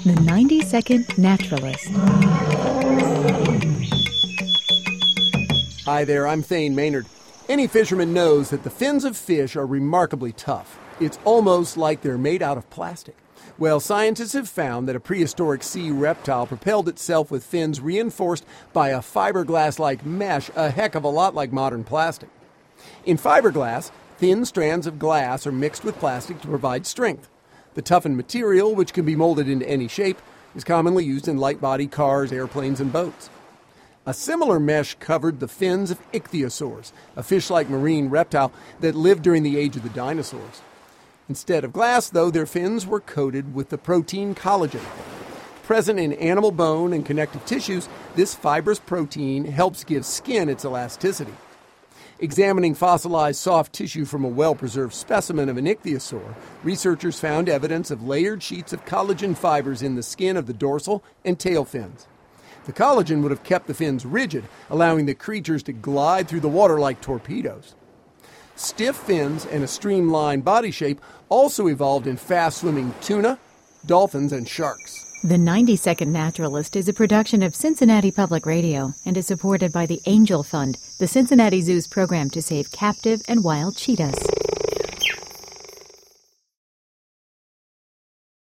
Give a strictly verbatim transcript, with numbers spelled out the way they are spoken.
The ninety second Naturalist. Hi there, I'm Thane Maynard. Any fisherman knows that the fins of fish are remarkably tough. It's almost like they're made out of plastic. Well, scientists have found that a prehistoric sea reptile propelled itself with fins reinforced by a fiberglass-like mesh a heck of a lot like modern plastic. In fiberglass, thin strands of glass are mixed with plastic to provide strength. The toughened material, which can be molded into any shape, is commonly used in light-body cars, airplanes, and boats. A similar mesh covered the fins of ichthyosaurs, a fish-like marine reptile that lived during the age of the dinosaurs. Instead of glass, though, their fins were coated with the protein collagen. Present in animal bone and connective tissues, this fibrous protein helps give skin its elasticity. Examining fossilized soft tissue from a well-preserved specimen of an ichthyosaur, researchers found evidence of layered sheets of collagen fibers in the skin of the dorsal and tail fins. The collagen would have kept the fins rigid, allowing the creatures to glide through the water like torpedoes. Stiff fins and a streamlined body shape also evolved in fast-swimming tuna, dolphins, and sharks. The ninety second Naturalist is a production of Cincinnati Public Radio and is supported by the Angel Fund, the Cincinnati Zoo's program to save captive and wild cheetahs.